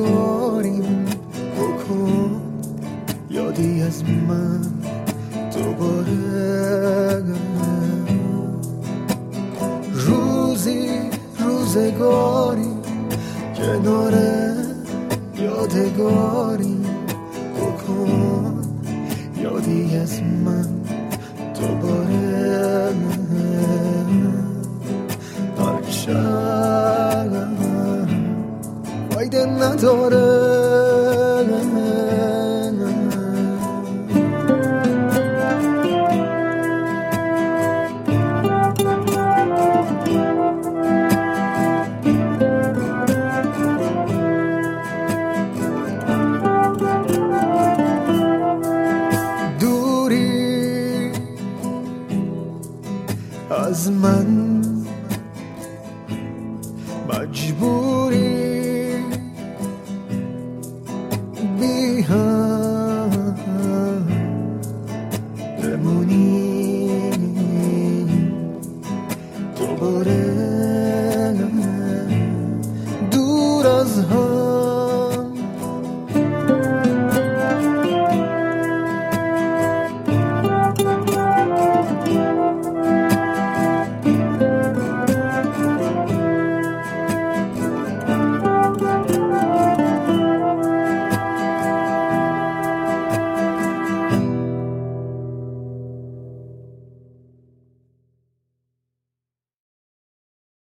روزگاریم بکن یادی از من دوباره. روزگاری کنار یادگاری بکن یادی از من دوباره. هرچند فایده نداره از من مجبوری بی هم